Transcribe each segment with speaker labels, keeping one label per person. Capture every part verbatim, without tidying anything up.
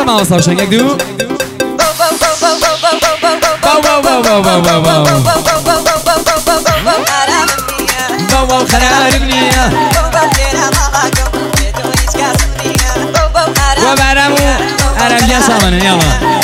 Speaker 1: ما وصل شنگ یک دو باو باو باو باو باو باو باو باو باو خراب منية وبرمو عرب يا سامن يلا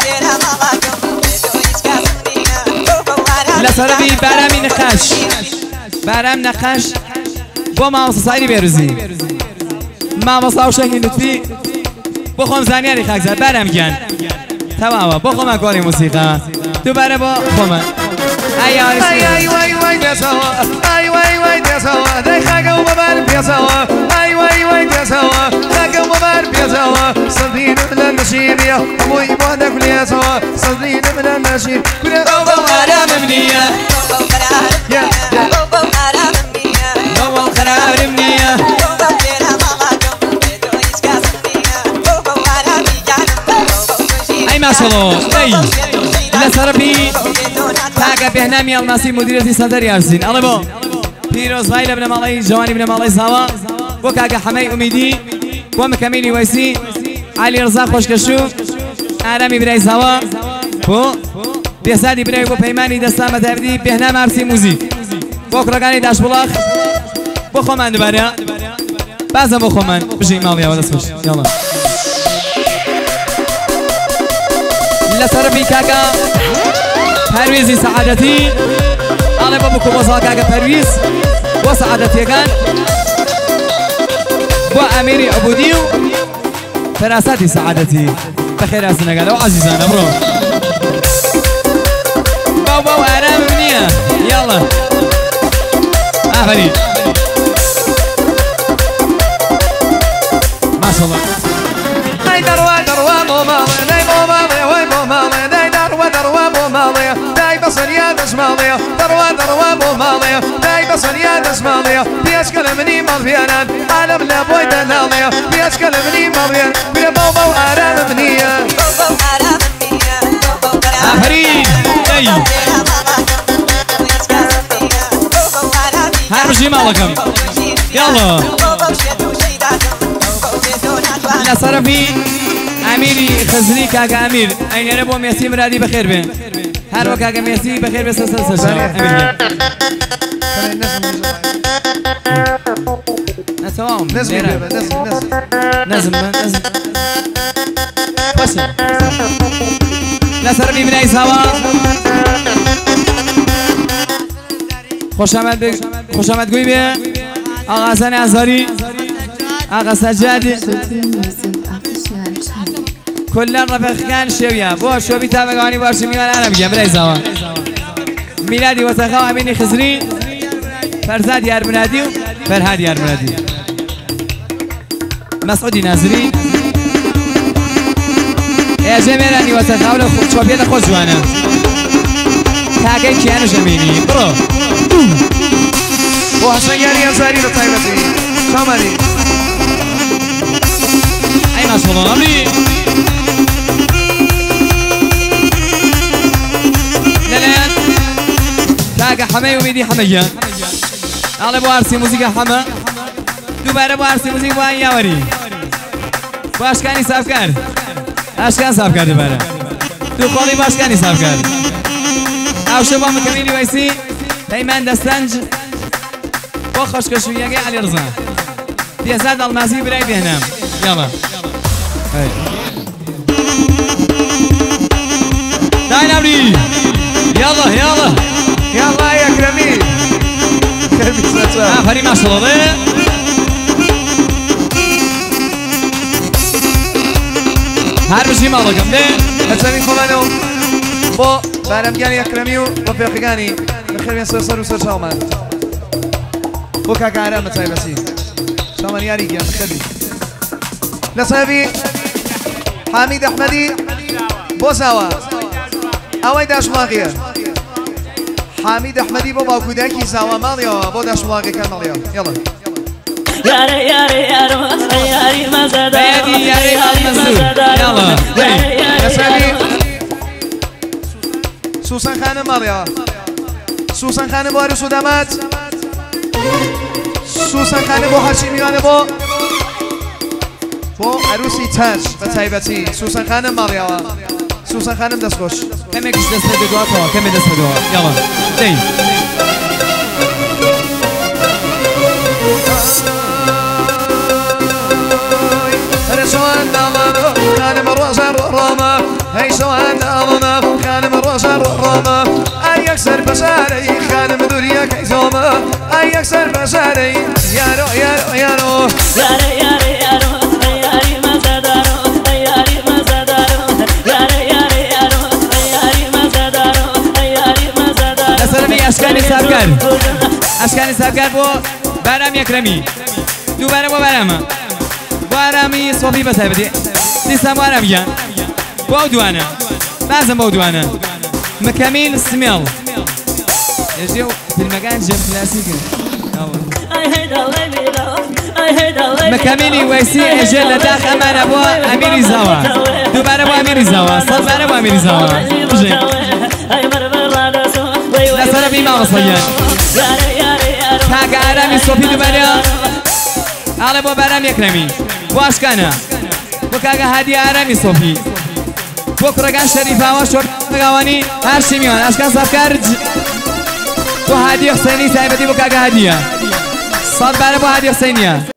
Speaker 1: لسربي برمي نقاش برم نقاش با ما وصل سايري بيروزي ما وصل شنگ لطفي بخوام زنیاری خاک زد برم گن تمام بخوام کاری موسیقی تو بره با خوام ای آی ای وای وای دسوا ای وای وای دسوا دای خاک و ببر پیسوا ای وای وای دسوا خاک و ببر پیسوا صدین من النشیبیا موی بعد کلی سوا صدین من النشیب کل او خراب منیه یا او خراب منیه او خراب منیه ما شاء الله اي لسربي تاقا بهنامي الماسي مديرتي صدر يارسين الله بو بيروز غايل ابن مالي جواني ابن مالي سوا وكاقا حمي اميدي ومكاميلي ويسي علي رزاق خوشكشو آرامي براي سوا بو بيسادي براي بو بيماني دستان متابدي بهنام عرسي موزيك بو كرقاني داش بلاخ بو خومان دباريا بازم بو خومان بجي ماليا ودسمش يلا لسربي كاكا پرويزي سعادتي أنا بابوكو بوصا كاكا پرويز وسعادتي كان وأميري عبوديو فراساتي سعادتي بخير أسنا قالوا عزيزانا برو باو باو أرام منية يلا آخرين ما شاء الله هاي دروا دروا موما مالية داي دروا دروا بو مالية داي بصر يا دش مالية دروا دروا بو مالية داي بصر يا دش مالية بيش كلمني مال بيانان عالم لا بوي دلالية بيش كلمني مال بيان بيا بو بو آرام منية آفرين اي هرمجي مالكم يلا لا صرفي أميري خزني كاكا أمير أين أنا بو ميسي مرادي بخير بين هر وقت كاكا ميسي بخير بس سلسل شو أمير نسوام نزم نزم نزم نزم بس لا سربي من أي سوا خوش آمد خوش آمد گوی به آقا حسن ازاری آقا سجاد كلنا رفيق كان شوية بو شو بيتابعوني باش ميلان أنا بيجي بري زوا ميلادي وتخاو أميني خزري فرزاد يار منادي فرهاد يار منادي مسعودي نازري يا جميلاني وتخاو لو شو بيدا خوش وانا تاجي كيانو جميني برو بو حسن ياري أنصاري لطيبتي شامري أي ما شاء الله أمري للآن تاقا حمي وميدي حميان على بو عرسي موسيقى حما دوباره بو عرسي موسيقى بو آن ياوري بو اشکانی صاف کرد اشکان صاف کرد دوباره دو خالی بو اشکانی صاف کرد او شبا مکمینی ویسی پیمان دستنج بو خوشکشویگه علی رزا دیزاد المازی برای بهنام يلا داين أمري يلا يلا يلا يا كرمي كرمي ساتسا آفري ما شاء الله هر بشي مالكم ده هتسامي خمانو بو برمجاني يا كرميو وفيقاني بخير من سرسر وسر شاومان بو كاكا عرام نتاي بسي شاومان ياري جان خلي لصاحبي حميد أحمدي بو سوا اوای داش ماغیه حمید احمدی با با کودکی سوا مالیا با داش ماغی کن مالیا یلا
Speaker 2: یاره یاره یاره یاری مزدا
Speaker 1: یاری یاری مزدا یلا
Speaker 2: یسالی
Speaker 1: سوسن خانم مالیا سوسن خانم بار سودامات سوسن خانم با هاشمیان با
Speaker 3: بۆ عروسی تاج بە تایبەتی سوسن خانم ماڵیاوە سوسن خانم دەستخۆش
Speaker 1: کەمێکش دەست بە دواتەوە کەمێک دەست بە دووە یاڵا دەی
Speaker 3: هەرە شەوان داڵانە خانم ڕۆژە ڕۆمە هەی شەوان داڵانە خانم ڕۆژە ڕۆمە ئای یەکسەر بەشارەی خانم دووریەکەی زۆمە ئای یەکسەر بەشارەی یارۆ یارۆ یارۆ
Speaker 2: یارە یارە یارۆ یاری مەزەدارۆ یاری مەزەدارۆ یارە یارە یارۆ یاری مەزەدارۆ یاری مەزەدارۆ
Speaker 1: لەسەرمی ئەشکانی سابگەر ئەشکانی سابگەر بۆ بارام یەکرەمی دووبارە بۆ بارامە بۆ ئارامی سۆفی بەتایبەتی دیسان بۆ ئارام گیان بۆ ئەو دوانە بازم بۆ ئەو دوانە مکەمیل سمێڵ ێژێ و فیلمەکان ژێم کلاسیکن مكاميني ويسي اجل لداخ امانه بو اميري زاوا دوباره بو اميري زاوا صدباره بو اميري زاوا لا سنة بيما وصيان كاقا ارامي صوفي دوباره على بو بارام يكرمي بو اشكانا بو كاقا هادي ارامي صوفي بو كرقان شريفة وشور مقاواني هرشي ميوان اشكان صفكارج بو هادي حسيني سايبتي بو كاقا هادية صدباره بو هادي حسينية